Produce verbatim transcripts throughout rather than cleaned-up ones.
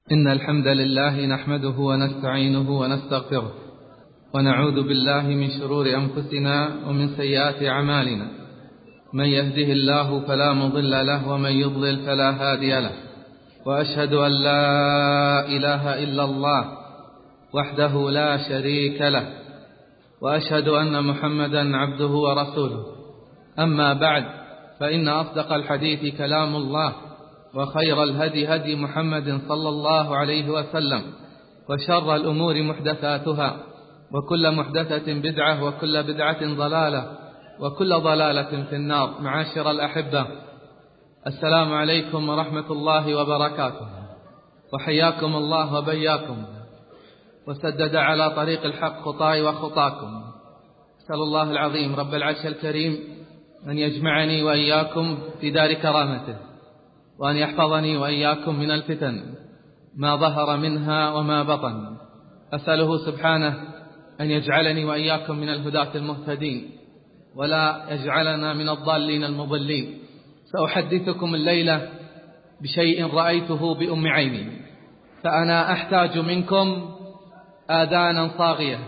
إن الحمد لله نحمده ونستعينه ونستغفره ونعوذ بالله من شرور أنفسنا ومن سيئات أعمالنا. من يهده الله فلا مضل له ومن يضلل فلا هادي له، وأشهد أن لا إله إلا الله وحده لا شريك له، وأشهد أن محمدا عبده ورسوله. أما بعد، فإن أصدق الحديث كلام الله، وخير الهدي هدي محمد صلى الله عليه وسلم، وشر الأمور محدثاتها، وكل محدثة بدعة، وكل بدعة ضلالة، وكل ضلالة في النار. معاشر الأحبة، السلام عليكم ورحمة الله وبركاته، وحياكم الله وبياكم، وسدد على طريق الحق خطاي وخطاكم. أسأل الله العظيم رب العرش الكريم أن يجمعني وإياكم في دار كرامته، وأن يحفظني وإياكم من الفتن ما ظهر منها وما بطن. أسأله سبحانه أن يجعلني وإياكم من الهداة المهتدين، ولا يجعلنا من الضالين المضلين. سأحدثكم الليلة بشيء رأيته بأم عيني، فأنا أحتاج منكم آذانا صاغية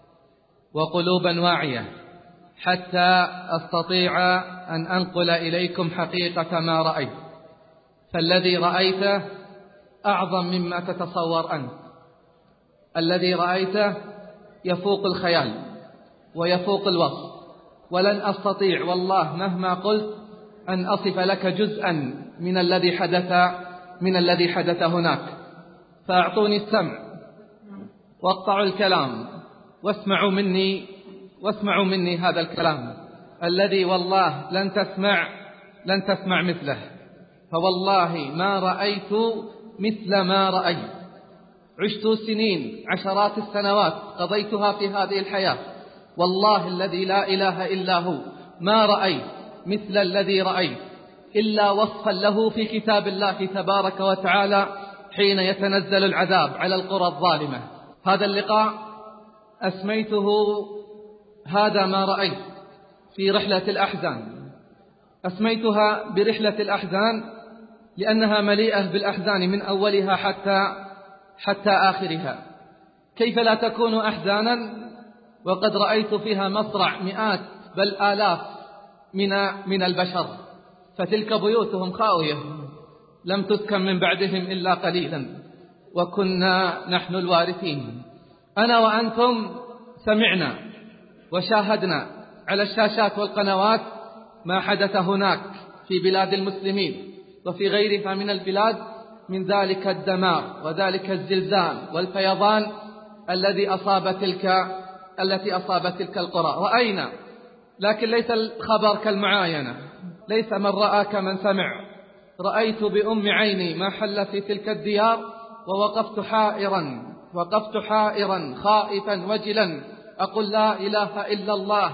وقلوبا واعية حتى أستطيع أن أنقل إليكم حقيقة ما رأيت. فالذي رأيته أعظم مما تتصور أنت. الذي رأيته يفوق الخيال ويفوق الوصف، ولن أستطيع والله مهما قلت أن أصف لك جزءا من الذي حدث من الذي حدث هناك. فأعطوني السمع واقطعوا الكلام واسمعوا مني واسمعوا مني هذا الكلام الذي والله لن تسمع لن تسمع مثله. فوالله ما رأيت مثل ما رأيت. عشت سنين، عشرات السنوات قضيتها في هذه الحياة، والله الذي لا إله إلا هو ما رأيت مثل الذي رأيت إلا وصفا له في كتاب الله تبارك وتعالى حين يتنزل العذاب على القرى الظالمة. هذا اللقاء أسميته هذا ما رأيت في رحلة الأحزان. أسميتها برحلة الأحزان لأنها مليئة بالأحزان من أولها حتى حتى آخرها. كيف لا تكون أحزانا وقد رأيت فيها مصرع مئات بل آلاف من من البشر، فتلك بيوتهم خاوية لم تسكن من بعدهم إلا قليلا، وكنا نحن الوارثين. أنا وأنتم سمعنا وشاهدنا على الشاشات والقنوات ما حدث هناك في بلاد المسلمين وفي غيرها من البلاد من ذلك الدمار وذلك الزلزال والفيضان الذي أصاب تلك التي أصابت تلك القرى. رأينا، لكن ليس الخبر كالمعاينة، ليس من رأى كمن سمع. رأيت بأم عيني ما حل في تلك الديار، ووقفت حائرا وقفت حائرا خائفا وجلا أقول لا إله إلا الله،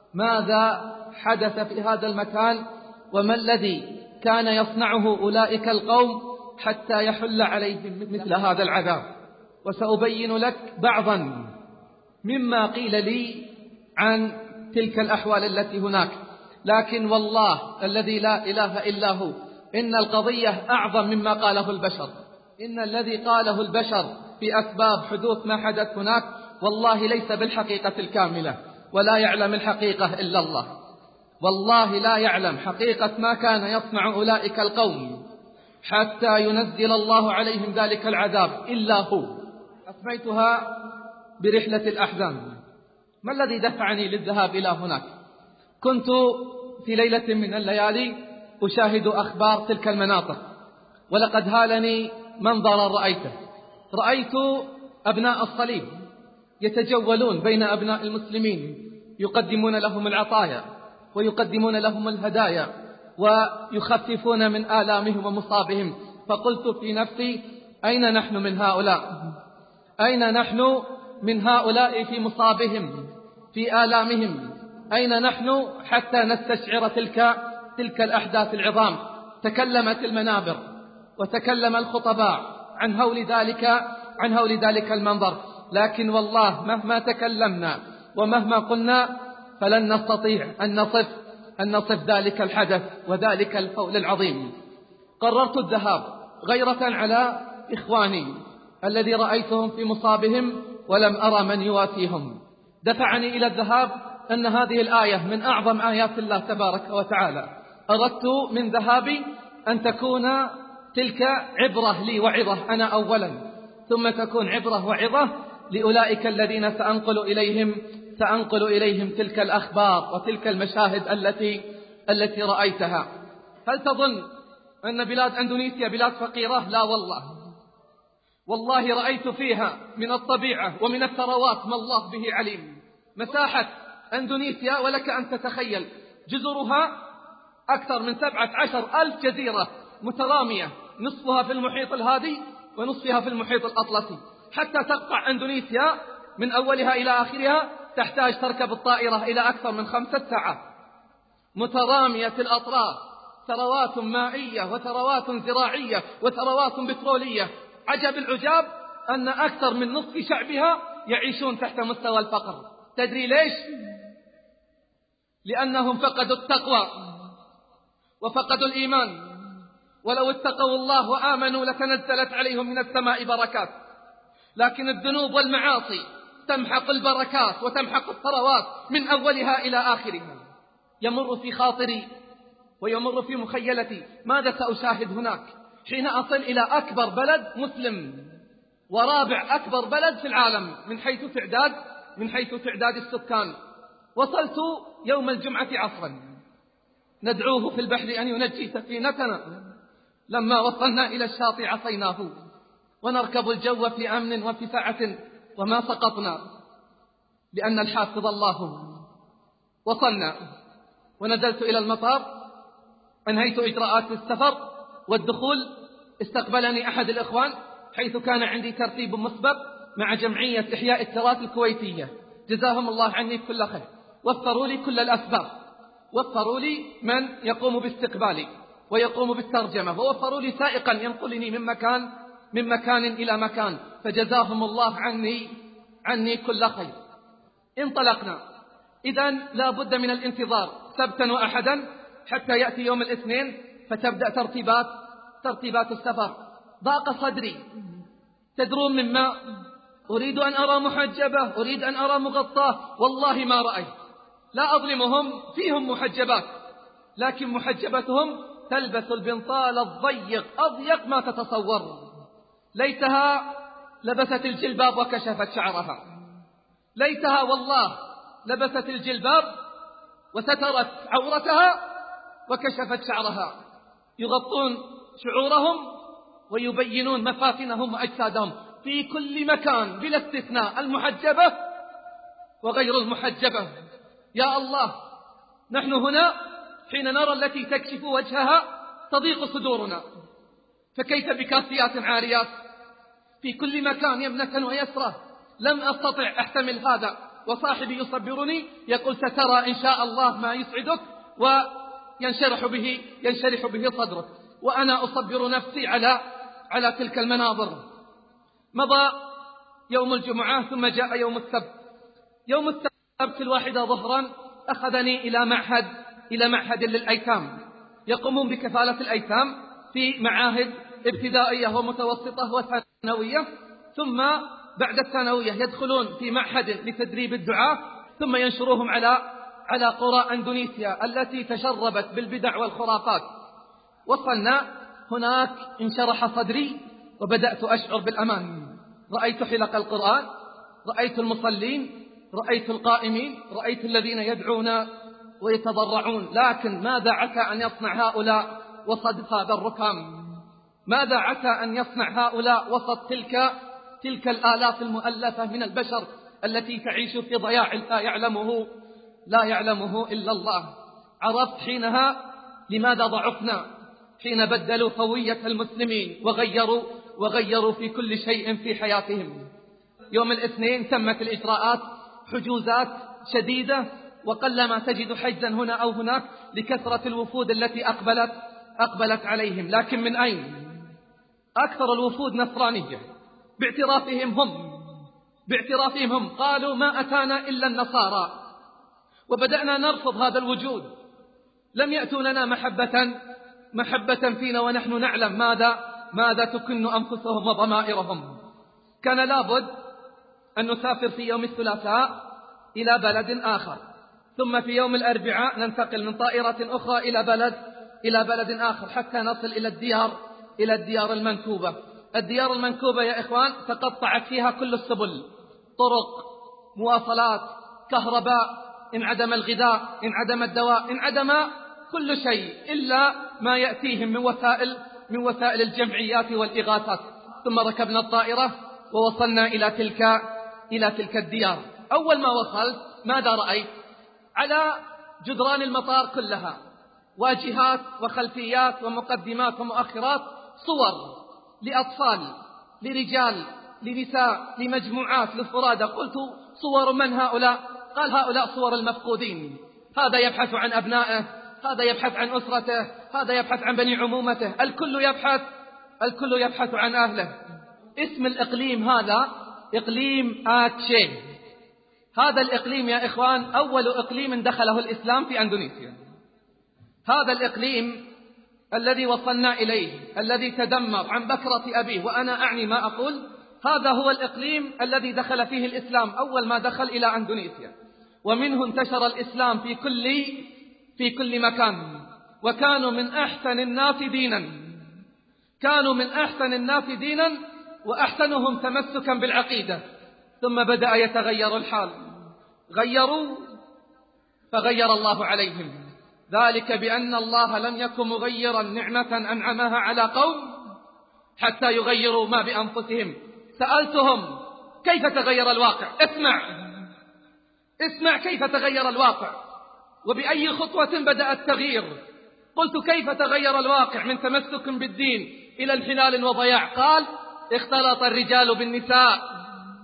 ماذا حدث في هذا المكان؟ وما الذي كان يصنعه أولئك القوم حتى يحل عليهم مثل هذا العذاب؟ وسأبين لك بعضا مما قيل لي عن تلك الأحوال التي هناك. لكن والله الذي لا إله إلا هو إن القضية أعظم مما قاله البشر. إن الذي قاله البشر في أسباب حدوث ما حدث هناك والله ليس بالحقيقة الكاملة، ولا يعلم الحقيقة إلا الله. والله لا يعلم حقيقة ما كان يصنع أولئك القوم حتى ينزل الله عليهم ذلك العذاب إلا هو. أسميتها برحلة الأحزان. ما الذي دفعني للذهاب إلى هناك؟ كنت في ليلة من الليالي أشاهد أخبار تلك المناطق، ولقد هالني منظرا رأيته. رأيت أبناء الصليب يتجولون بين أبناء المسلمين، يقدمون لهم العطايا ويقدمون لهم الهدايا ويخففون من آلامهم ومصابهم. فقلت في نفسي أين نحن من هؤلاء؟ أين نحن من هؤلاء في مصابهم في آلامهم؟ أين نحن حتى نستشعر تلك تلك الأحداث العظام؟ تكلمت المنابر وتكلم الخطباء عن هول ذلك عن هول ذلك المنظر، لكن والله مهما تكلمنا ومهما قلنا فلن نستطيع أن نصف أن نصف ذلك الحدث وذلك الهول العظيم. قررت الذهاب غيرة على إخواني الذي رأيتهم في مصابهم ولم أرى من يواسيهم دفعني إلى الذهاب أن هذه الآية من أعظم آيات الله تبارك وتعالى. أردت من ذهابي أن تكون تلك عبرة لي وعظة أنا أولا، ثم تكون عبرة وعظة لأولئك الذين سأنقل إليهم سأنقل إليهم تلك الأخبار وتلك المشاهد التي التي رأيتها. هل تظن أن بلاد أندونيسيا بلاد فقيرة؟ لا والله، والله رأيت فيها من الطبيعة ومن الثروات ما الله به عليم. مساحة أندونيسيا ولك أن تتخيل جزرها أكثر من سبعة عشر ألف جزيرة مترامية، نصفها في المحيط الهادي ونصفها في المحيط الأطلسي. حتى تقطع أندونيسيا من أولها إلى آخرها تحتاج تركب الطائرة إلى أكثر من خمسة ساعات. مترامية الأطراف، ثروات مائية وثروات زراعية وثروات بترولية. عجب العجاب أن أكثر من نصف شعبها يعيشون تحت مستوى الفقر. تدري ليش؟ لأنهم فقدوا التقوى وفقدوا الإيمان. ولو اتقوا الله وآمنوا لتنزلت عليهم من السماء بركات، لكن الذنوب والمعاصي تمحق البركات وتمحق الثروات من أولها إلى آخرها. يمر في خاطري ويمر في مخيلتي ماذا سأشاهد هناك حين أصل إلى أكبر بلد مسلم ورابع أكبر بلد في العالم من حيث تعداد من حيث تعداد السكان. وصلت يوم الجمعة عصرا ندعوه في البحر أن ينجي سفينتنا. لما وصلنا إلى الشاطئ عصيناه ونركب الجو في أمن وفي سعة وما سقطنا لأن الحافظ الله. وصلنا ونزلت إلى المطار، أنهيت إجراءات السفر والدخول. استقبلني أحد الإخوان حيث كان عندي ترتيب مسبق مع جمعية إحياء التراث الكويتية، جزاهم الله عني كل خير. وفروا لي كل الأسباب، وفروا لي من يقوم باستقبالي ويقوم بالترجمة، ووفروا لي سائقا ينقلني من مكان من مكان إلى مكان، فجزاهم الله عني عني كل خير. انطلقنا. إذن لا بد من الانتظار سبتا وأحدا حتى يأتي يوم الاثنين فتبدأ ترتيبات ترتيبات السفر. ضاق صدري، تدرون مما أريد أن أرى محجبة، أريد أن أرى مغطاة، والله ما رأيت. لا أظلمهم، فيهم محجبات، لكن محجبتهم تلبس البنطال الضيق أضيق ما تتصور. ليتها لبست الجلباب وكشفت شعرها، ليتها والله لبست الجلباب وسترت عورتها وكشفت شعرها. يغطون شعورهم ويبينون مفاتنهم وأجسادهم في كل مكان بلا استثناء، المحجبة وغير المحجبة. يا الله، نحن هنا حين نرى التي تكشف وجهها تضيق صدورنا، فكيف بكاسيات عاريات في كل مكان يمنة ويسرة. لم أستطع أحتمل هذا، وصاحبي يصبرني يقول سترى إن شاء الله ما يسعدك وينشرح به ينشرح به صدرك، وأنا أصبر نفسي على على تلك المناظر. مضى يوم الجمعة ثم جاء يوم السبت. يوم السبت الواحدة ظهرا أخذني إلى معهد إلى معهد للأيتام، يقومون بكفالة الأيتام في معاهد ابتدائية ومتوسطة وثانوية، ثم بعد الثانوية يدخلون في معهد لتدريب الدعاة، ثم ينشروهم على على قرى أندونيسيا التي تشربت بالبدع والخرافات. وصلنا هناك انشرح صدري وبدأت أشعر بالأمان. رأيت حلق القرآن، رأيت المصلين، رأيت القائمين، رأيت الذين يدعون ويتضرعون. لكن ماذا عسى أن يصنع هؤلاء وسط هذا الركام؟ ماذا عسى أن يصنع هؤلاء وسط تلك تلك الآلاف المؤلفة من البشر التي تعيش في ضياع لا يعلمه لا يعلمه إلا الله؟ عرفت حينها لماذا ضعفنا، حين بدلوا هوية المسلمين وغيروا وغيروا في كل شيء في حياتهم. يوم الاثنين تمت الإجراءات، حجوزات شديدة، وقلما تجد حجزا هنا أو هناك لكثرة الوفود التي أقبلت أقبلت عليهم. لكن من أين؟ أكثر الوفود نصرانية باعترافهم هم باعترافهم هم قالوا ما أتانا إلا النصارى، وبدأنا نرفض هذا الوجود. لم يأتوا لنا محبة محبة فينا ونحن نعلم ماذا ماذا تكن أنفسهم وضمائرهم. كان لابد أن نسافر في يوم الثلاثاء إلى بلد آخر، ثم في يوم الأربعاء ننتقل من طائرة أخرى إلى بلد إلى بلد آخر حتى نصل إلى الديار إلى الديار المنكوبة. الديار المنكوبة يا إخوان تقطعت فيها كل السبل، طرق، مواصلات، كهرباء، انعدم الغذاء، انعدم الدواء، انعدم كل شيء إلا ما يأتيهم من وسائل من وسائل الجمعيات والإغاثات. ثم ركبنا الطائرة ووصلنا إلى تلك إلى تلك الديار. أول ما وصلت ماذا رأيت؟ على جدران المطار كلها واجهات وخلفيات ومقدمات ومؤخرات صور لأطفال، لرجال، لنساء، لمجموعات، لفرادى. قلت صور من هؤلاء؟ قال هؤلاء صور المفقودين، هذا يبحث عن أبنائه، هذا يبحث عن أسرته، هذا يبحث عن بني عمومته، الكل يبحث الكل يبحث عن أهله. اسم الإقليم هذا إقليم آتشي. هذا الإقليم يا إخوان أول إقليم دخله الإسلام في أندونيسيا. هذا الإقليم الذي وصلنا إليه الذي تدمر عن بكرة أبيه، وأنا أعني ما أقول، هذا هو الإقليم الذي دخل فيه الإسلام أول ما دخل إلى أندونيسيا، ومنه انتشر الإسلام في كل في كل مكان. وكانوا من أحسن الناس دينا كانوا من أحسن الناس دينا وأحسنهم تمسكا بالعقيدة. ثم بدأ يتغير الحال، غيروا فغير الله عليهم، ذلك بأن الله لم يكن مغيرا نعمة أنعمها على قوم حتى يغيروا ما بأنفسهم. سألتهم كيف تغير الواقع؟ اسمع اسمع كيف تغير الواقع وبأي خطوة بدأ التغيير. قلت كيف تغير الواقع من تمسك بالدين إلى انحلال وضياع؟ قال اختلط الرجال بالنساء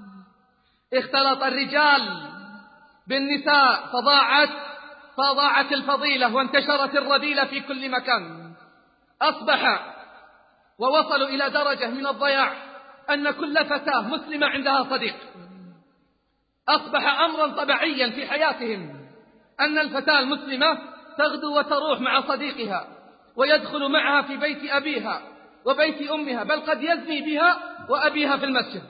اختلط الرجال بالنساء فضاعت فضاعت الفضيلة وانتشرت الرذيلة في كل مكان. أصبح ووصلوا إلى درجة من الضياع أن كل فتاة مسلمة عندها صديق. أصبح أمرا طبيعيا في حياتهم أن الفتاة المسلمة تغدو وتروح مع صديقها ويدخل معها في بيت أبيها وبيت أمها، بل قد يزني بها وأبيها في المسجد،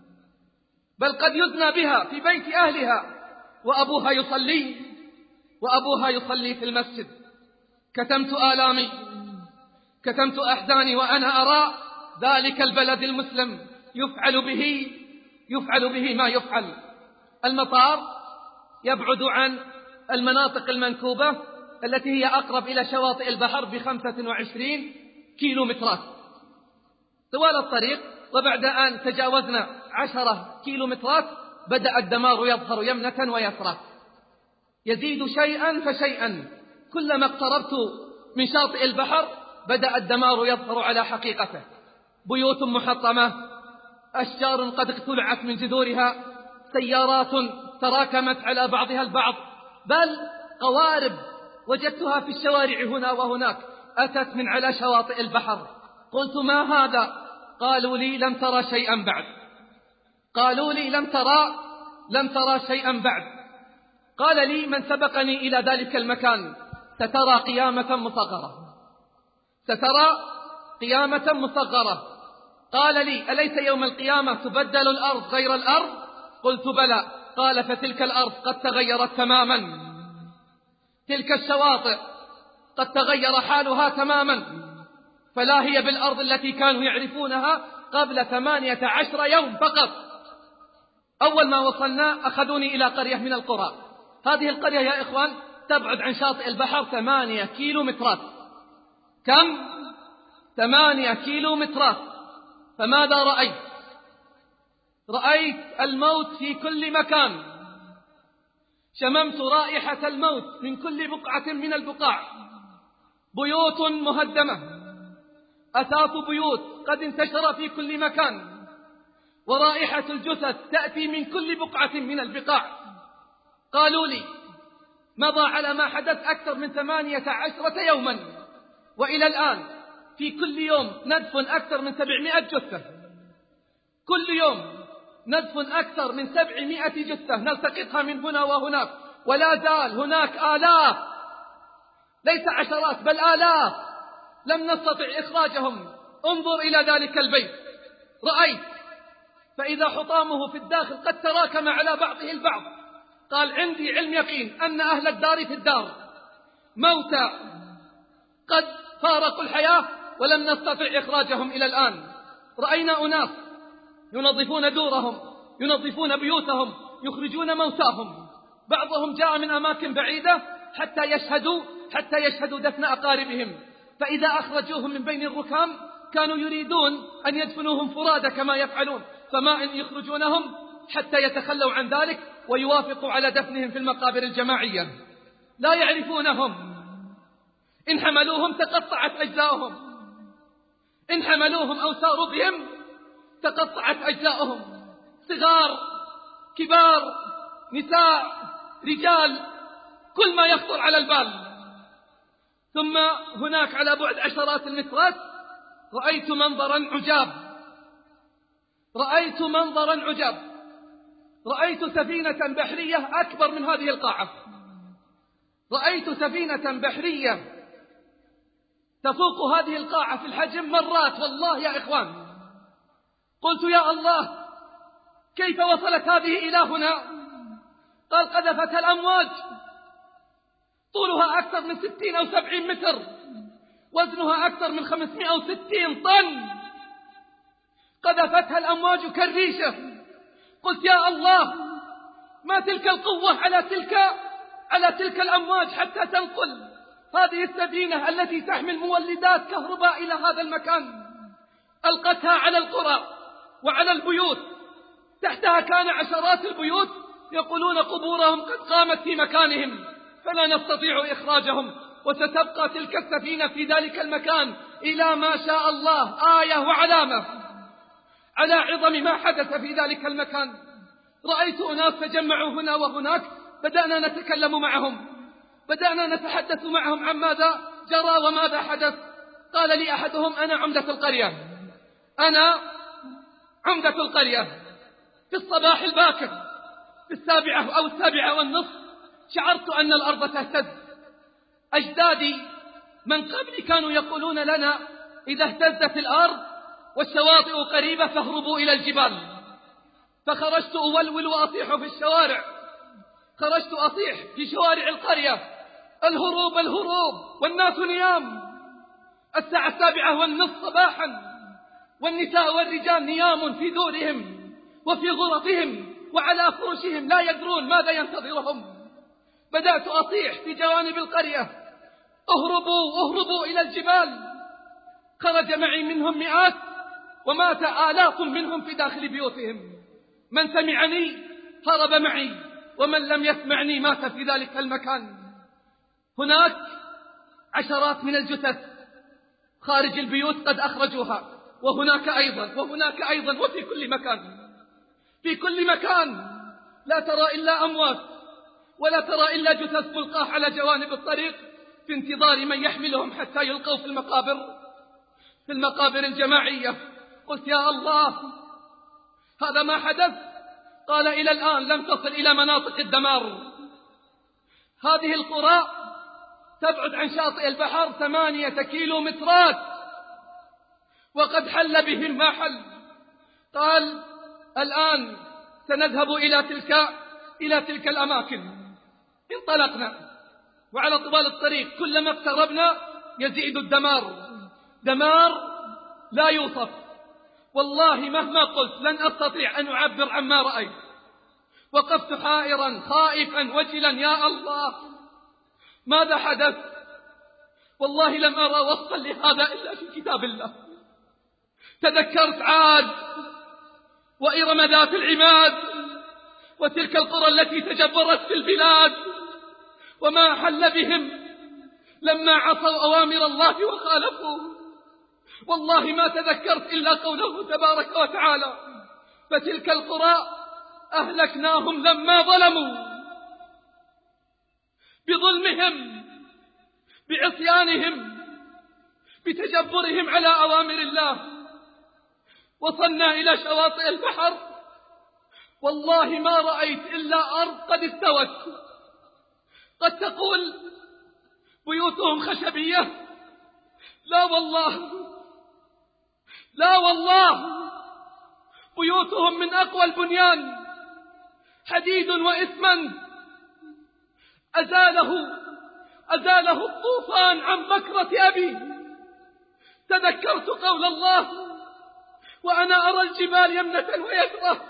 بل قد يزنى بها في بيت أهلها وأبوها يصلي وأبوها يصلي في المسجد. كتمت آلامي كتمت أحزاني وأنا أرى ذلك البلد المسلم يفعل به يفعل به ما يفعل. المطار يبعد عن المناطق المنكوبة التي هي أقرب إلى شواطئ البحر بخمسة وعشرين كيلو مترات طوال الطريق. وبعد أن تجاوزنا عشرة كيلو مترات بدأ الدمار يظهر يمنة ويسرى، يزيد شيئا فشيئا. كلما اقتربت من شاطئ البحر بدأ الدمار يظهر على حقيقته. بيوت محطمة، أشجار قد اقتلعت من جذورها، سيارات تراكمت على بعضها البعض، بل قوارب وجدتها في الشوارع هنا وهناك أتت من على شواطئ البحر. قلت ما هذا؟ قالوا لي لم ترى شيئا بعد قالوا لي لم ترى لم ترى شيئا بعد. قال لي من سبقني إلى ذلك المكان سترى قيامة مصغرة سترى قيامة مصغرة. قال لي أليس يوم القيامة تبدل الأرض غير الأرض؟ قلت بلى. قال فتلك الأرض قد تغيرت تماما، تلك الشواطئ قد تغير حالها تماما، فلا هي بالأرض التي كانوا يعرفونها قبل ثمانية عشر يوم فقط. أول ما وصلنا أخذوني إلى قرية من القرى. هذه القرية يا إخوان تبعد عن شاطئ البحر ثمانية كيلو مترات. كم؟ ثمانية كيلو مترات. فماذا رأيت؟ رأيت الموت في كل مكان، شممت رائحة الموت من كل بقعة من البقاع. بيوت مهدمة، أثاث بيوت قد انتشر في كل مكان، ورائحة الجثث تأتي من كل بقعة من البقاع. قالوا لي مضى على ما حدث أكثر من ثمانية عشرة يوما، وإلى الآن في كل يوم ندفن أكثر من سبعمائة جثة، كل يوم ندفن أكثر من سبعمائة جثة نلتقطها من هنا وهناك، ولا زال هناك آلاف، ليس عشرات بل آلاف لم نستطع إخراجهم انظر إلى ذلك البيت، رأيت فإذا حطامه في الداخل قد تراكم على بعضه البعض. قال عندي علم يقين أن أهل الدار في الدار موتى قد فارقوا الحياة ولم نستطع إخراجهم إلى الآن. رأينا أناس ينظفون دورهم، ينظفون بيوتهم، يخرجون موتاهم، بعضهم جاء من أماكن بعيدة حتى يشهدوا حتى يشهدوا دفن أقاربهم، فإذا أخرجوهم من بين الركام كانوا يريدون أن يدفنوهم فرادى كما يفعلون، فما إن يخرجونهم حتى يتخلوا عن ذلك ويوافقوا على دفنهم في المقابر الجماعية. لا يعرفونهم، إن حملوهم تقطعت أجزاؤهم، إن حملوهم أو ساروا بهم تقطعت أجزاؤهم، صغار كبار نساء رجال، كل ما يخطر على البال. ثم هناك على بعد عشرات المترات رأيت منظرا عجاب، رأيت منظرا عجاب رأيت سفينة بحرية أكبر من هذه القاعة، رأيت سفينة بحرية تفوق هذه القاعة في الحجم مرات، والله يا إخوان. قلت يا الله كيف وصلت هذه إلى هنا؟ قال قذفتها الأمواج، طولها أكثر من ستين أو سبعين متر، وزنها أكثر من خمسمائة وستين طن، قذفتها الأمواج كالريشة. قلت يا الله ما تلك القوة على تلك على تلك الأمواج حتى تنقل هذه السفينة التي تحمل مولدات كهرباء إلى هذا المكان. ألقتها على القرى وعلى البيوت، تحتها كان عشرات البيوت يقولون قبورهم قد قامت في مكانهم فلا نستطيع إخراجهم، وستبقى تلك السفينة في ذلك المكان إلى ما شاء الله، آية وعلامة على عظم ما حدث في ذلك المكان. رأيت أناس تجمعوا هنا وهناك، بدأنا نتكلم معهم، بدأنا نتحدث معهم عن ماذا جرى وماذا حدث. قال لي أحدهم أنا عمدة القرية، أنا عمدة القرية. في الصباح الباكر في السابعة أو السابعة والنصف شعرت أن الأرض تهتز. أجدادي من قبل كانوا يقولون لنا إذا اهتزت الأرض والشواطئ قريبة فاهربوا إلى الجبال. فخرجت أولول وأصيح في الشوارع، خرجت أصيح في شوارع القرية الهروب الهروب، والناس نيام. الساعة السابعة والنصف صباحا والنساء والرجال نيام في دورهم وفي غرفهم وعلى فرشهم لا يدرون ماذا ينتظرهم. بدأت أصيح في جوانب القرية اهربوا اهربوا إلى الجبال. خرج معي منهم مئات ومات آلاف منهم في داخل بيوتهم. من سمعني هرب معي، ومن لم يسمعني مات في ذلك المكان. هناك عشرات من الجثث خارج البيوت قد أخرجوها، وهناك أيضا وهناك أيضا وفي كل مكان، في كل مكان لا ترى إلا أموات ولا ترى إلا جثث ملقاة على جوانب الطريق في انتظار من يحملهم حتى يلقوا في المقابر في المقابر الجماعية. قلت يا الله هذا ما حدث. قال إلى الآن لم تصل إلى مناطق الدمار. هذه القرى تبعد عن شاطئ البحر ثمانية كيلو مترات وقد حل بهم ما حل. قال الآن سنذهب إلى تلك إلى تلك الأماكن. انطلقنا وعلى طوال الطريق كلما اقتربنا يزيد الدمار، دمار لا يوصف. والله مهما قلت لن أستطيع أن أعبر عما رأيت. وقفت حائرا خائفا وجلا، يا الله ماذا حدث؟ والله لم أرى وصفا لهذا إلا في كتاب الله. تذكرت عاد وإرم ذات العماد وتلك القرى التي تجبرت في البلاد وما حل بهم لما عصوا أوامر الله وخالفوه. والله ما تذكرت إلا قوله تبارك وتعالى فتلك القرى أهلكناهم لما ظلموا، بظلمهم بعصيانهم بتجبرهم على أوامر الله. وصلنا إلى شواطئ البحر، والله ما رأيت إلا أرض قد استوت. قد تقول بيوتهم خشبية، لا والله لا والله، بيوتهم من أقوى البنيان، حديد وإسمنت، أزاله أزاله الطوفان عن بكرة أبي. تذكرت قول الله: وأنا أرى الجبال يمنة ويسرى،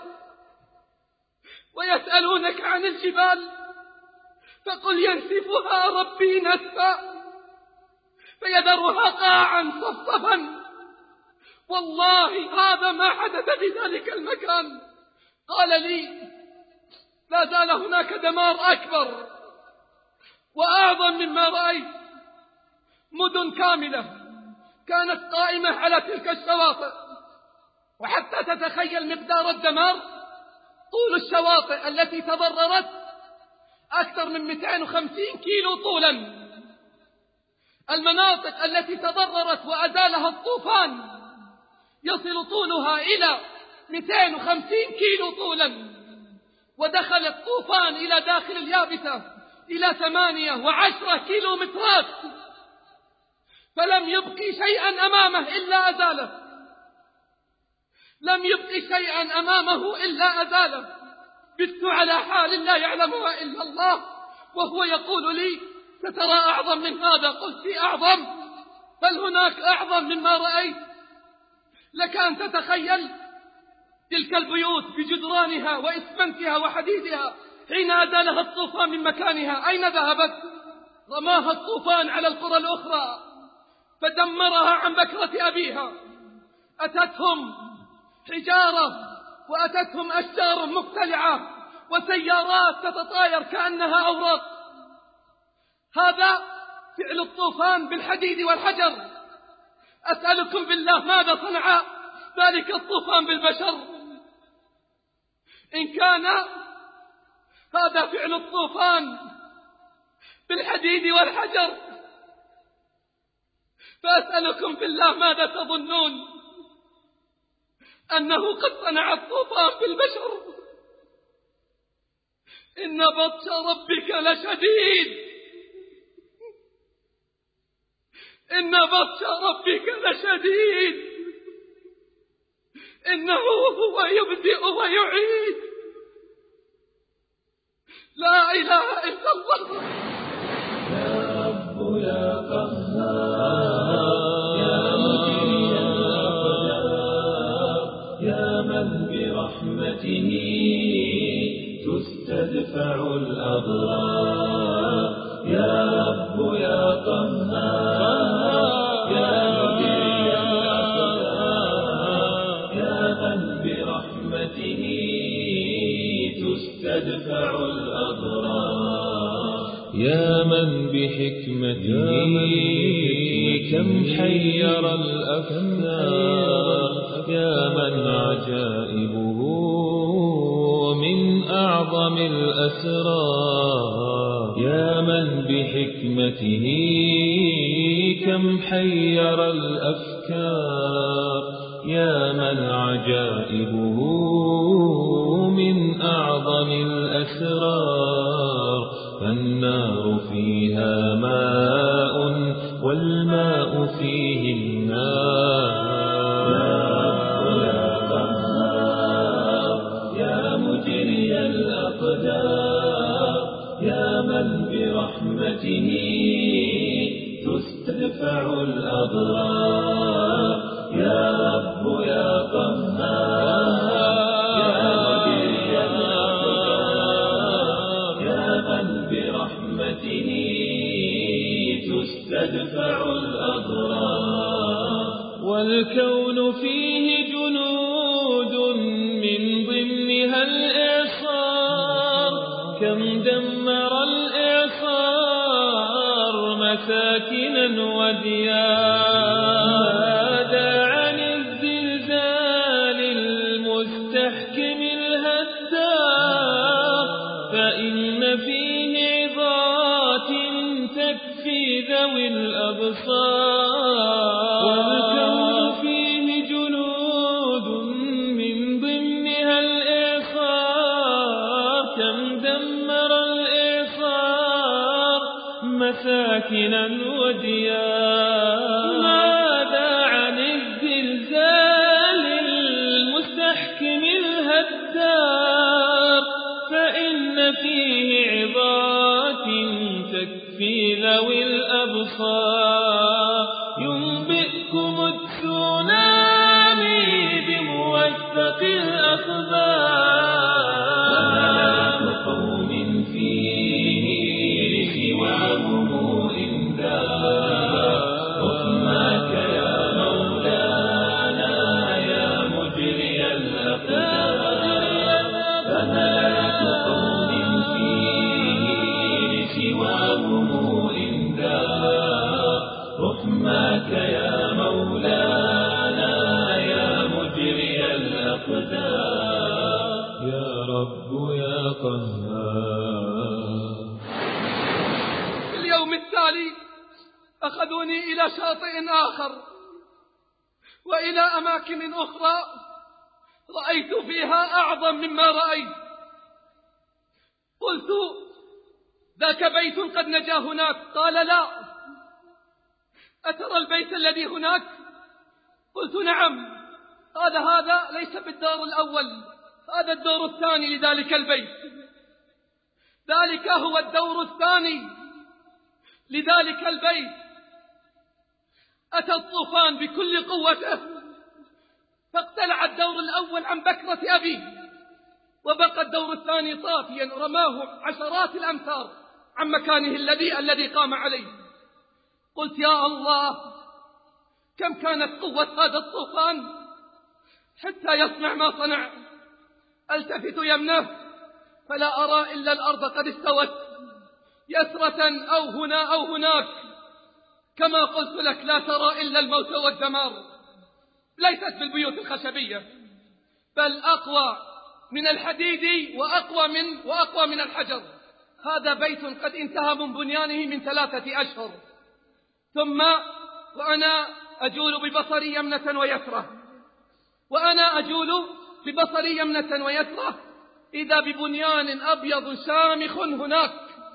ويسألونك عن الجبال فقل ينسفها ربي نسفا فيذرها قاعا صفصفا. والله هذا ما حدث في ذلك المكان. قال لي: لا زال هناك دمار أكبر وأعظم مما رأيت. مدن كاملة كانت قائمة على تلك الشواطئ، وحتى تتخيل مقدار الدمار، طول الشواطئ التي تضررت أكثر من مئتين وخمسين كيلو طولا. المناطق التي تضررت وأزالها الطوفان يصل طولها إلى مئتين وخمسين كيلو طولا، ودخل الطوفان إلى داخل اليابسة إلى ثمانية وعشرة كيلو مترات، فلم يبقي شيئا أمامه إلا أزاله. لم يبقي شيئا أمامه إلا أزاله. بت على حال لا يعلمها إلا الله، وهو يقول لي: سترى أعظم من هذا. قلت: أعظم؟ بل هناك أعظم مما رأيت. لك أن تتخيل تلك البيوت بجدرانها وإسمنتها وحديدها حين أزالها الطوفان من مكانها أين ذهبت؟ رماها الطوفان على القرى الأخرى فدمرها عن بكرة أبيها. أتتهم حجارة وأتتهم أشجار مقتلعة وسيارات تتطاير كأنها أوراق. هذا فعل الطوفان بالحديد والحجر. أسألكم بالله ماذا صنع ذلك الطوفان بالبشر؟ إن كان هذا فعل الطوفان بالحديد والحجر، فأسألكم بالله ماذا تظنون أنه قد صنع الطوفان بالبشر؟ إن بطش ربك لشديد، إن بطش ربك لشديد، إنه هو يبدئ ويعيد. لا إله إلا الله. يا رب يا قهار، يا مجري الأقدار، يا من برحمته تستدفع الأضرار. يا رب يا قهار، يا مجري الأقدار، يا من برحمته تستدفع الأضرار. يا من بحكمته كم حير الأفكار. يا من عجائبه من أعظم الأسرار. يا من بحكمته كم حير الأفكار. يا من عجائبه من أعظم الأسرار. فالنار فيها ماء والماء فيه النار. يا رب يا قهار، يا مجري الأقدار، يا من برحمته تستدفع الأضرار. يا رب يا قهار، يا مجري الأقدار، يا من برحمته تستدفع الأضرار. والكون فيه جنود من ضمنها الإعصار. كم دمر الإعصار مساكنا وديار. عن الزلزال المستحكم الهدار. فإن فيه عظات تكفي ذوي الأبصار. والكون فيه جنود من ضمنها الإعصار. كم دمر الإعصار مساكنا وديار. ماذا عن الزلزال فيه عظات تكفي ذوي الأبصار ينبئكم التسونامي بموثق الأخبار وهلاك قوم فيه سواهم إنذار رحمك يا مولانا يا مجري الأقدار فهلاك قوم فيه سواهم إنذار رحمك يا مولانا يا مجري الأقدار يا رب يا قهار. في اليوم التالي أخذوني إلى شاطئ آخر وإلى أماكن أخرى رأيت فيها أعظم مما رأيت. قلت ذاك بيت قد نجا هناك؟ قال لا. أترى البيت الذي هناك؟ قلت نعم. قال هذا ليس بالدور الأول، هذا الدور الثاني لذلك البيت، ذلك هو الدور الثاني لذلك البيت. أتى الطوفان بكل قوته فاقتلع الدور الأول عن بكرة أبي، وبقى الدور الثاني طافيا رماه عشرات الأمتار عن مكانه الذي الذي قام عليه. قلت يا الله، كم كانت قوة هذا الطوفان حتى يصنع ما صنع. التفت يمنه فلا أرى إلا الأرض قد استوت يسرة أو هنا أو هناك. كما قلت لك لا ترى إلا الموت والدمار. ليست بالبيوت الخشبية، بل أقوى من الحديد وأقوى من وأقوى من الحجر. هذا بيت قد انتهى من بنيانه من ثلاثة أشهر. ثم وأنا أجول ببصري يمنة ويسرة وأنا أجول ببصري يمنة ويسرة إذا ببنيان أبيض شامخ هناك.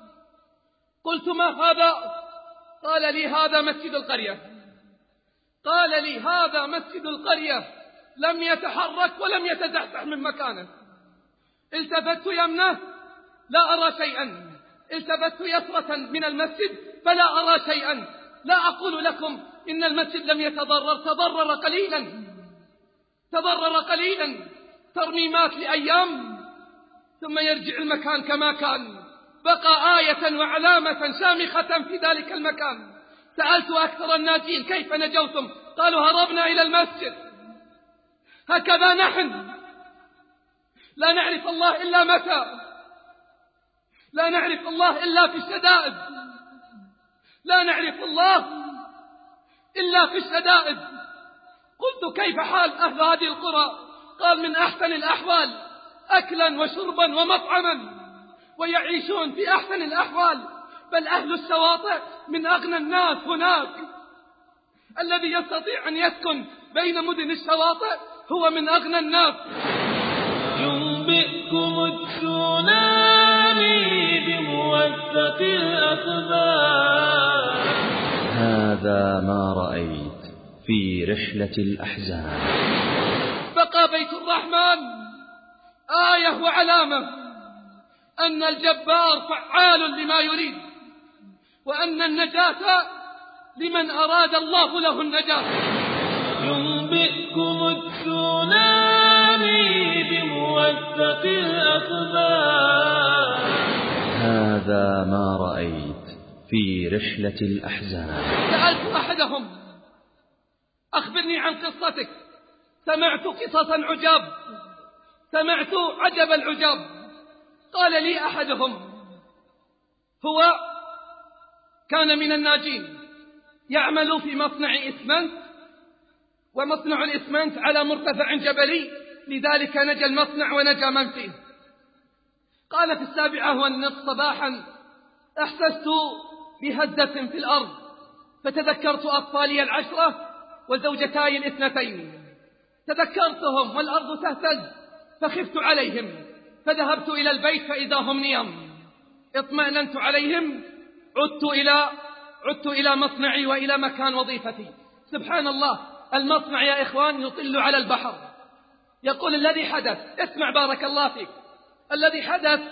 قلت ما هذا؟ قال لي هذا مسجد القرية. قال لي هذا مسجد القرية. لم يتحرك ولم يتزحزح من مكانه. التفت يمنه لا أرى شيئا، التفت يسرة من المسجد فلا أرى شيئا. لا أقول لكم إن المسجد لم يتضرر، تضرر قليلا تضرر قليلا ترميمات لأيام ثم يرجع المكان كما كان. بقى آية وعلامة شامخة في ذلك المكان. سألت أكثر الناجين كيف نجوتم؟ قالوا هربنا إلى المسجد. هكذا نحن لا نعرف الله إلا متى، لا نعرف الله إلا في الشدائد، لا نعرف الله إلا في الشدائد. قلت كيف حال أهل هذه القرى؟ قال من أحسن الأحوال أكلا وشربا ومطعما، ويعيشون في أحسن الأحوال. بل أهل الشواطئ من أغنى الناس هناك. الذي يستطيع أن يسكن بين مدن الشواطئ هو من أغنى الناس. ينبئكم التسونامي بموثق الأخبار هذا ما رأيت في رحلة الأحزان. بقى بيت الرحمن آية وعلامة أن الجبار فعال لما يريد، وأن النجاة لمن أراد الله له النجاة. ينبئكم التسونامي بموثق الأخبار هذا ما رأيت في رحلة الأحزان. سألت أحدهم أخبرني عن قصتك. سمعت قصصا عجاب، سمعت عجب العجاب. قال لي أحدهم هو كان من الناجين يعمل في مصنع إسمنت، ومصنع الإسمنت على مرتفع جبلي، لذلك نجا المصنع ونجا من فيه. قال في السابعة والنصف صباحا أحسست بهزة في الأرض، فتذكرت أطفالي العشرة وزوجتاي الاثنتين، تذكرتهم والأرض تهتز فخفت عليهم، فذهبت إلى البيت فإذا هم نيام. اطمأننت عليهم، عدت إلى عدت إلى مصنعي وإلى مكان وظيفتي. سبحان الله، المصنع يا إخوان يطل على البحر. يقول الذي حدث، اسمع بارك الله فيك، الذي حدث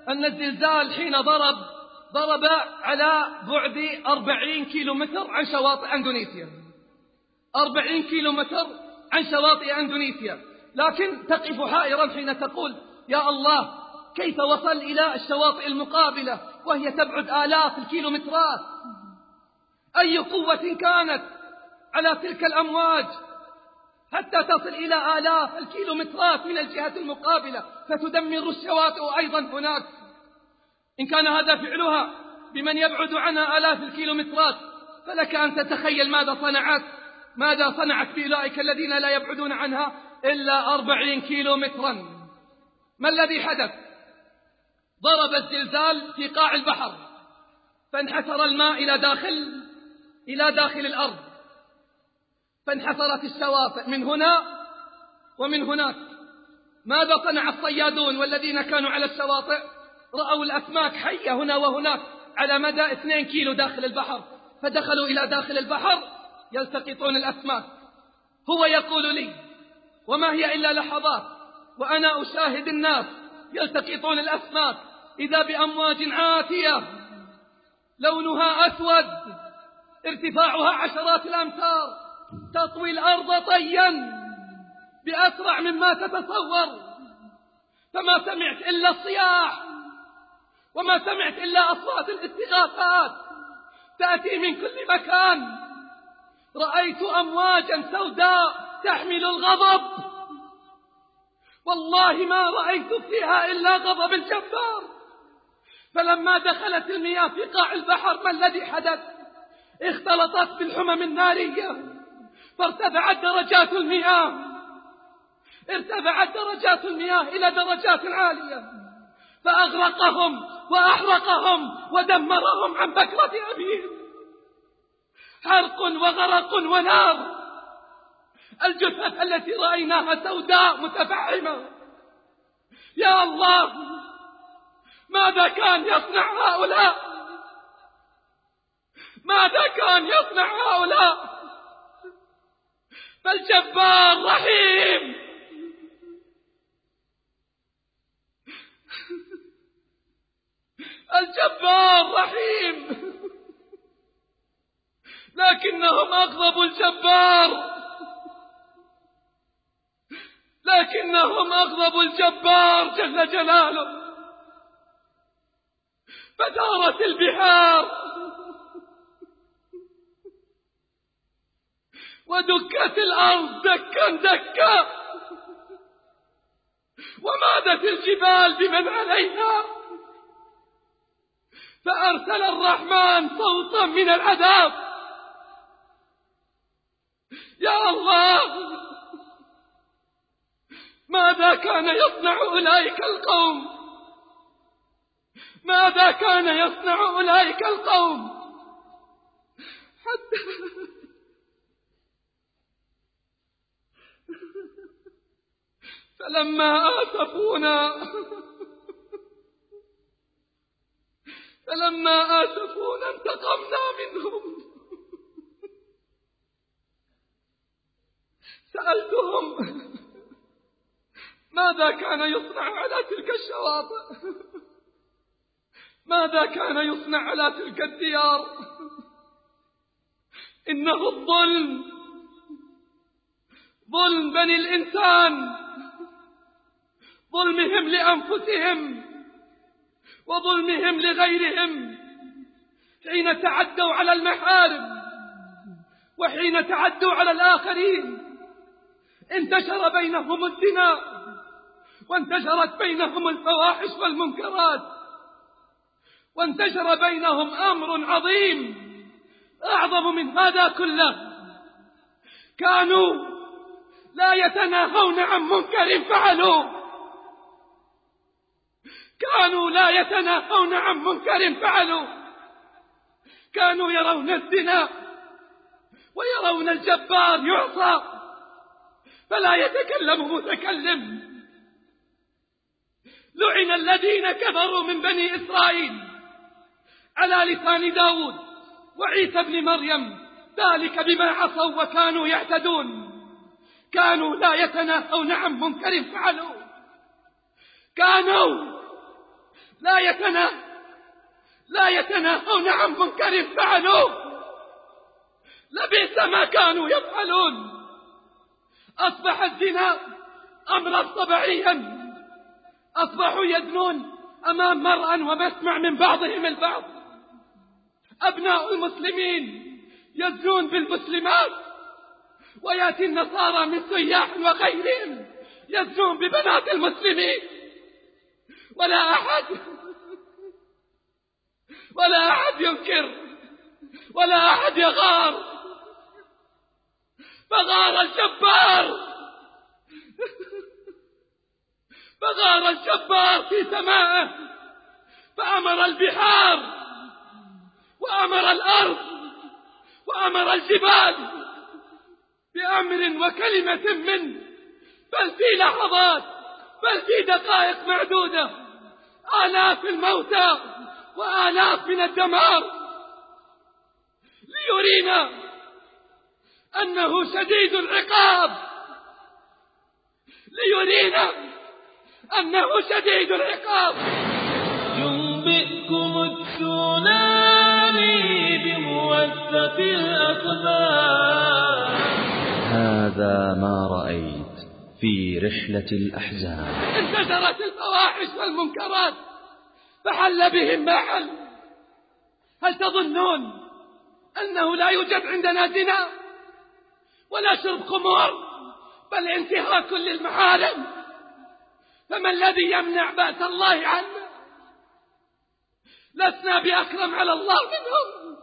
أن الزلزال حين ضرب ضرب على بعد أربعين كيلومتر عن شواطئ أندونيسيا، أربعين كيلومتر عن شواطئ أندونيسيا، لكن تقف حائرا حين تقول يا الله كيف وصل إلى الشواطئ المقابلة وهي تبعد آلاف الكيلومترات؟ أي قوة كانت على تلك الأمواج حتى تصل إلى آلاف الكيلومترات من الجهة المقابلة فتدمر الشواطئ أيضا هناك؟ إن كان هذا فعلها بمن يبعد عنها آلاف الكيلومترات، فلك أن تتخيل ماذا صنعت ماذا صنعت بأولئك الذين لا يبعدون عنها إلا أربعين كيلومترا. ما الذي حدث؟ ضرب الزلزال في قاع البحر فانحسر الماء إلى داخل إلى داخل الأرض، فانحسرت الشواطئ من هنا ومن هناك. ماذا صنع الصيادون والذين كانوا على الشواطئ؟ رأوا الأسماك حية هنا وهناك على مدى اثنين كيلو داخل البحر، فدخلوا إلى داخل البحر يلتقطون الأسماك. هو يقول لي وما هي إلا لحظات وأنا أشاهد الناس يلتقطون الأسماك إذا بأمواج عاتية لونها أسود ارتفاعها عشرات الأمتار تطوي الأرض طيا بأسرع مما تتصور، فما سمعت إلا الصياح وما سمعت إلا أصوات الاستغاثات تأتي من كل مكان. رأيت أمواجا سوداء تحمل الغضب، والله ما رأيت فيها إلا غضب الجبار. فلما دخلت المياه في قاع البحر ما الذي حدث؟ اختلطت بالحمم النارية فارتفعت درجات المياه ارتفعت درجات المياه إلى درجات عالية فأغرقهم وأحرقهم ودمرهم عن بكرة أبيهم. حرق وغرق ونار. الجثث التي رأيناها سوداء متفحمة. يا الله ماذا كان يصنع هؤلاء؟ ماذا كان يصنع هؤلاء؟ فالجبار رحيم. الجبار رحيم، لكنهم أغضبوا الجبار لكنهم أغضبوا الجبار جل جلاله، فدارت البحار ودكت الأرض دكا دكا ومادت الجبال بمن عليها، فأرسل الرحمن صوتا من العذاب. يا الله ماذا كان يصنع أولئك القوم؟ ماذا كان يصنع أولئك القوم؟ حتى فلما آسفونا فلما آسفونا انتقمنا منهم. سألتهم ماذا كان يصنع على تلك الشواطئ؟ ماذا كان يصنع على تلك الديار؟ إنه الظلم، ظلم بني الإنسان، ظلمهم لأنفسهم وظلمهم لغيرهم حين تعدوا على المحارم وحين تعدوا على الآخرين. انتشر بينهم الزنا وانتشرت بينهم الفواحش والمنكرات وانتشر بينهم أمر عظيم أعظم من هذا كله. كانوا لا يتناهون عن منكر فعلوه كانوا لا يتناهون عن منكر فعلوه كانوا يرون الزنا ويرون الجبار يعصى فلا يتكلم متكلم. لعن الذين كفروا من بني إسرائيل على لسان داود وعيسى ابن مريم، ذلك بما عصوا وكانوا يعتدون. كانوا لا يتناهون عن منكر فعلوه كانوا لا يتنا لا يتناهون عن منكر فعلوه، لبئس ما كانوا يفعلون. أصبح الزنا أمرا طبيعيا، أصبحوا يدنون أمام مرأى ومسمع من بعضهم البعض. أبناء المسلمين يزنون بالمسلمات، ويأتي النصارى من سياح وغيرهم يزنون ببنات المسلمين، ولا أحد ولا أحد ينكر ولا أحد يغار. فغار الجبار فغار الجبار في سمائه، فأمر البحار وأمر الأرض وأمر الجبال بأمر وكلمة منه، بل في لحظات بل في دقائق معدودة آلاف الموتى وآلاف من الدمار، ليرينا أنه شديد العقاب، ليرينا أنه شديد العقاب. ينبئكم التسونامي بموثق الأخبار. هذا ما رأيت في رحلة الأحزان. انتشرت الفواحش والمنكرات فحل بهم ما حل. هل تظنون أنه لا يوجد عندنا زنا ولا شرب خمور، بل انتهاك للمحارم؟ فما الذي يمنع بأس الله عنا؟ لسنا بأكرم على الله منهم.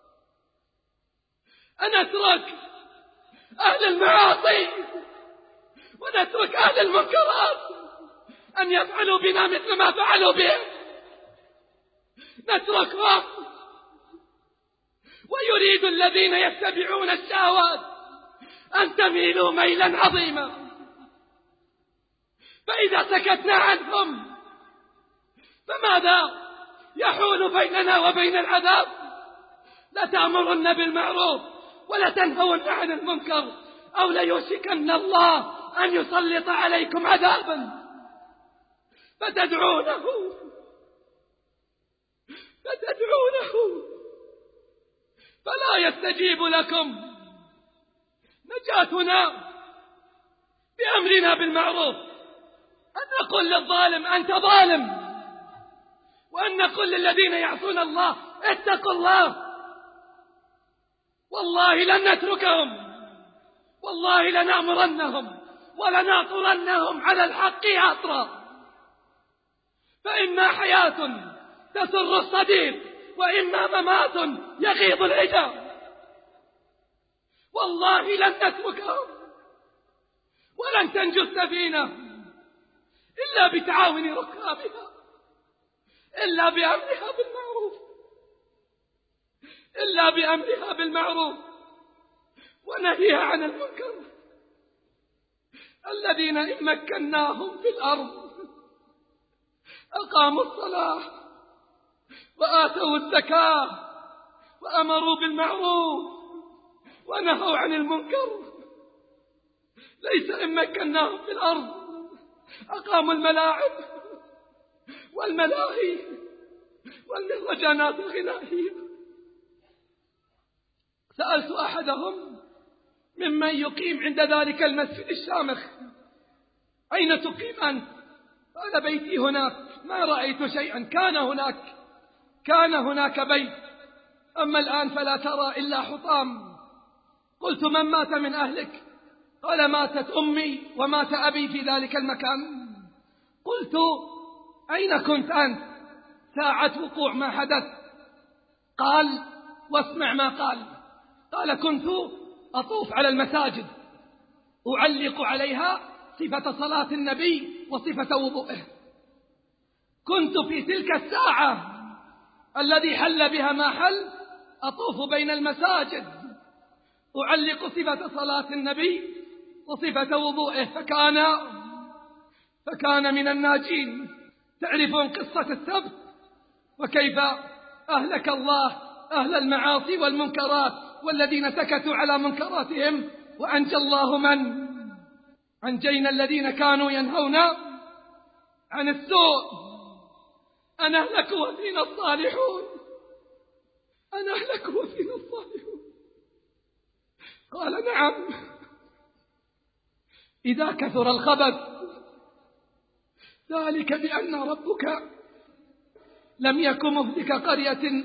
أن نترك أهل المعاصي ونترك أهل المنكرات أن يفعلوا بنا مثل ما فعلوا بهم، نتركهم. ويريد الذين يتبعون الشهوات أن تميلوا ميلا عظيما، فإذا سكتنا عنهم فماذا يحول بيننا وبين العذاب؟ لتأمرن بالمعروف ولتنهون عن المنكر، أو ليوشكن الله أن يسلط عليكم عذابا فتدعونه فتدعونه فلا يستجيب لكم. نجاتنا بأمرنا بالمعروف، أن نقول للظالم أنت ظالم، وأن نقول للذين يعصون الله اتقوا الله. والله لن نتركهم، والله لنأمرنهم ولنعطرنهم على الحق عطرا. فإما حياة تسر الصديق، وإما ممات يغيظ العجاب. والله لن نتركهم، ولن تنجو السفينة إلا بتعاون ركابها، إلا بأمرها بالمعروف إلا بأمرها بالمعروف ونهيها عن المنكر. الذين إن مكناهم في الأرض أقاموا الصلاة وآتوا الزكاة وأمروا بالمعروف ونهوا عن المنكر. ليس إن مكناهم في الأرض أقاموا الملاعب والملاهي والمهرجانات الغنائية. سألت أحدهم ممن يقيم عند ذلك المسجد الشامخ أين تقيم أنت؟ قال بيتي هناك. ما رأيت شيئا. كان هناك كان هناك بيت، أما الآن فلا ترى إلا حطام. قلت من مات من أهلك؟ قال ماتت أمي ومات أبي في ذلك المكان. قلت أين كنت أنت ساعة وقوع ما حدث؟ قال واسمع ما قال قال كنت أطوف على المساجد أعلق عليها صفة صلاة النبي وصفة وضوئه. كنت في تلك الساعة الذي حل بها ما حل أطوف بين المساجد أعلق صفة صلاة النبي وصفة وضوئه، فكان فكان من الناجين. تعرفون قصة السبت وكيف أهلك الله أهل المعاصي والمنكرات والذين سكتوا على منكراتهم، وأنجى الله من أنجينا الذين كانوا ينهون عن السوء. أنهلك وفينا الصالحون أنهلك وفينا الصالحون. قال نعم، إذا كثر الخبث، ذلك بأن ربك لم يكن مهلك قرية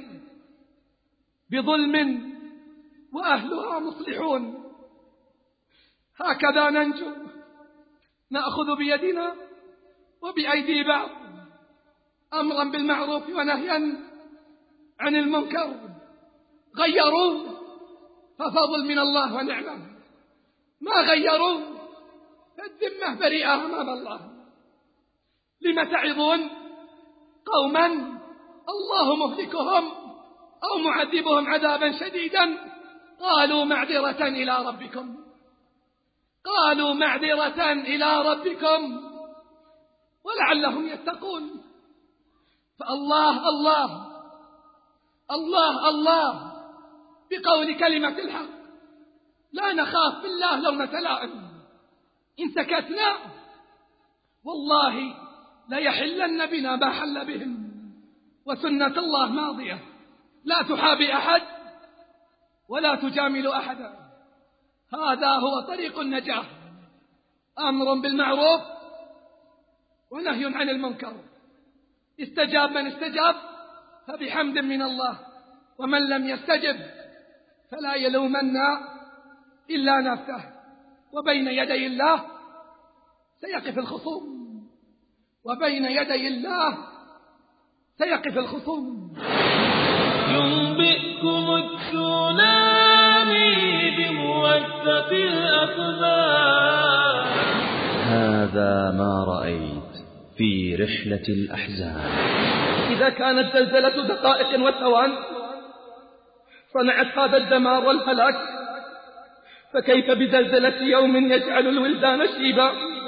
بظلم وأهلها مصلحون. هكذا ننجو، نأخذ بيدنا وبأيدي بعض، أمرا بالمعروف ونهيا عن المنكر. غيروا ففضل من الله ونعمة، ما غيروا فالذمة بريئة أمام الله. لم تعظون قوما الله مهلكهم أو معذبهم عذابا شديدا؟ قالوا معذرة إلى ربكم قالوا معذرة إلى ربكم ولعلهم يتقون. فالله الله الله الله بقول كلمة الحق، لا نخاف بالله لومة لائم. إن سكتنا والله ليحلن بنا ما حل بهم، وسنة الله ماضية، لا تحابي أحد ولا تجامل أحدا. هذا هو طريق النجاة، أمر بالمعروف ونهي عن المنكر. استجاب من استجاب فبحمد من الله، ومن لم يستجب فلا يلومن إلا نفسه. وبين يدي الله سيقف الخصوم وبين يدي الله سيقف الخصوم. ينبئكم التسونامي بموثق الأخبار. هذا ما رأيت في رحلة الأحزان. إذا كانت زلزلة دقائق وثوان صنعت هذا الدمار والهلاك، فكيف بزلزلة يوم يجعل الولدان شيبا؟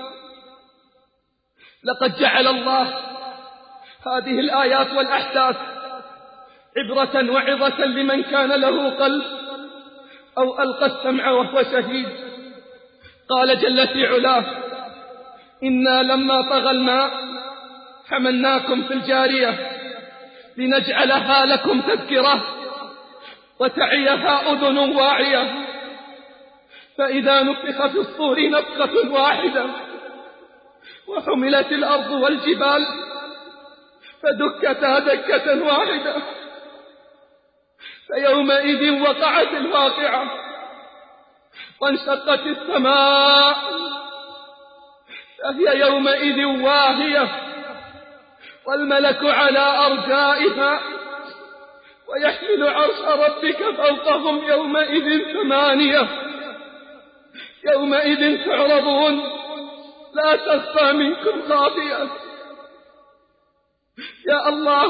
لقد جعل الله هذه الآيات والأحداث عبرة وعظة لمن كان له قلب أو ألقى السمع وهو شهيد. قال جل في علاه: إنا لما طغى الماء حملناكم في الجارية لنجعلها لكم تذكرة وتعيها أذن واعية. فإذا نفخ في الصور نفخة واحدة وحملت الأرض والجبال فدكتا دكة واحدة فيومئذ وقعت الواقعة وانشقت السماء فهي يومئذ واهية والملك على أرجائها ويحمل عرش ربك فوقهم يومئذ ثمانية. يومئذ تعرضون لا تخفى منكم خافية. يا الله،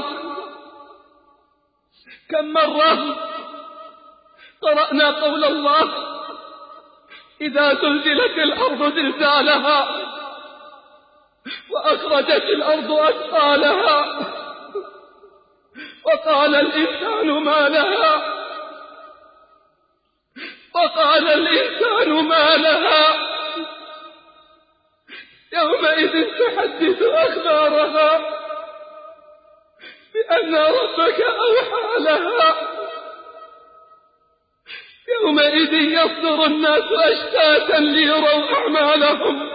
كم مرة قرأنا قول الله: إذا زلزلت الأرض زلزالها وأخرجت الأرض أثقالها وقال الإنسان ما لها وقال الإنسان ما لها يومئذ تحدث أخبارها بأن ربك أوحى لها. يومئذ يصدر الناس أشتاتا ليروا أعمالهم.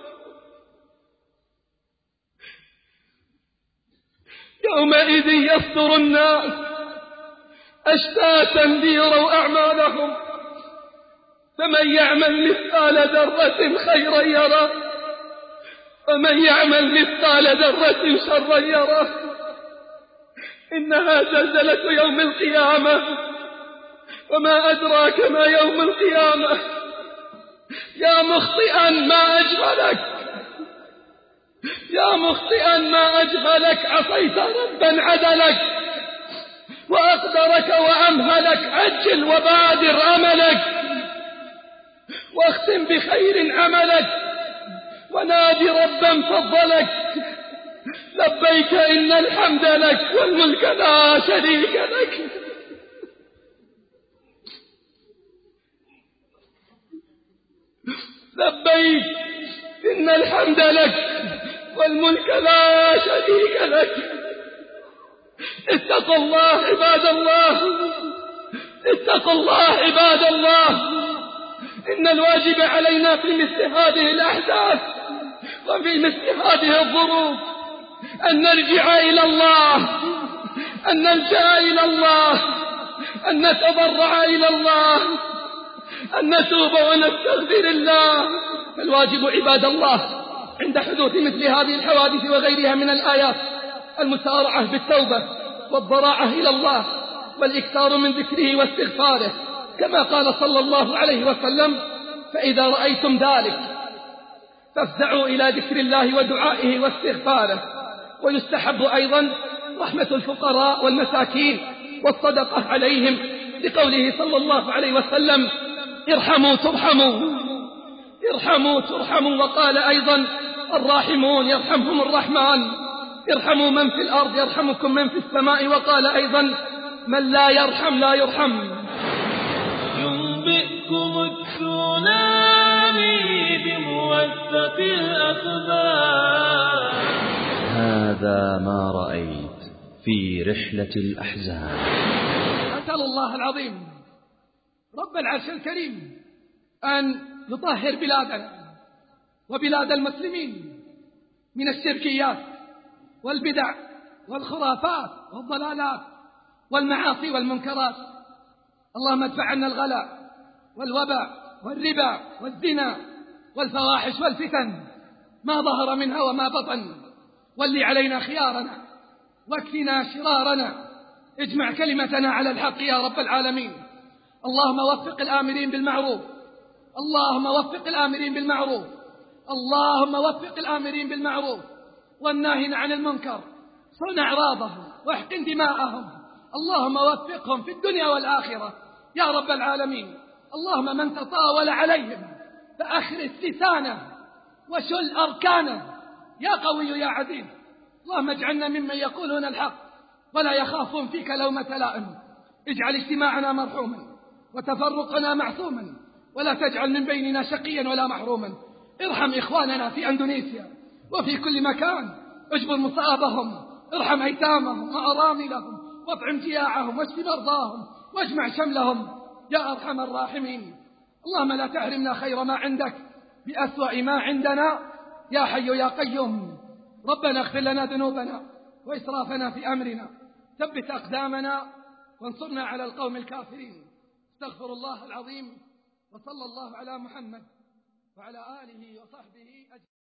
يومئذ يصدر الناس أشتاتا ليروا أعمالهم، فمن يعمل مثقال ذرة خيرا يره ومن يعمل مثقال ذرة شرا يره. إنها زلزلة يوم القيامة، وما أدراك ما يوم القيامة. يا مخطئا ما أجهلك يا مخطئا ما أجهلك عصيت ربا عدلك وأقدرك وأمهلك. عجل وبادر أملك واختم بخير عملك ونادي ربا فضلك. لبيك إن الحمد لك والملك لا شريك لك. لبيك إن الحمد لك والملك لا شريك لك. اتقوا الله عباد الله، اتقوا الله عباد الله. إن الواجب علينا في مثل هذه الأحداث وفي مثل هذه الظروف أن نرجع إلى الله، أن نلجأ إلى الله، أن نتضرع إلى الله، أن نتوب ونستغفر الله. الواجب عباد الله عند حدوث مثل هذه الحوادث وغيرها من الآيات المسارعة بالتوبة والضراعة إلى الله والإكثار من ذكره واستغفاره، كما قال صلى الله عليه وسلم: فإذا رأيتم ذلك فافزعوا إلى ذكر الله ودعائه واستغفاره. ويستحب أيضا رحمة الفقراء والمساكين والصدقة عليهم، لقوله صلى الله عليه وسلم: ارحموا ترحموا، ارحموا ترحموا. وقال أيضا: الراحمون يرحمهم الرحمن، ارحموا من في الأرض يرحمكم من في السماء. وقال أيضا: من لا يرحم لا يرحم. ينبئكم التسونامي بموثق الأخبار. هذا ما رأيت في رحلة الأحزان. أسأل الله العظيم رب العرش الكريم أن يطهر بلادنا وبلاد المسلمين من الشركيات والبدع والخرافات والضلالات والمعاصي والمنكرات. اللهم ادفع عنا الغلاء والوباء والربا والزنا والفواحش والفتن ما ظهر منها وما بطن. ولي علينا خيارنا واكفنا شرارنا، اجمع كلمتنا على الحق يا رب العالمين. اللهم وفق الآمرين بالمعروف، اللهم وفق الآمرين بالمعروف، اللهم وفق الآمرين بالمعروف والناهين عن المنكر، صن أعراضهم واحقن دماءهم. اللهم وفقهم في الدنيا والآخرة يا رب العالمين. اللهم من تطاول عليهم فأخرس لسانه وشل أركانه يا قوي يا عزيز. اللهم اجعلنا ممن يقولون الحق ولا يخافون فيك لومة لائم. اجعل اجتماعنا مرحوما وتفرقنا معصوما، ولا تجعل من بيننا شقيا ولا محروما. ارحم إخواننا في أندونيسيا وفي كل مكان، اجبر مصابهم، ارحم أيتامهم وأراملهم، واطعم جياعهم واشف مرضاهم واجمع شملهم يا أرحم الراحمين. اللهم لا تحرمنا خير ما عندك بأسوأ ما عندنا يا حي يا قيوم. ربنا اغفر لنا ذنوبنا وإسرافنا في أمرنا، ثبت أقدامنا وانصرنا على القوم الكافرين. استغفر الله العظيم، وصلى الله على محمد وعلى آله وصحبه أجمعين.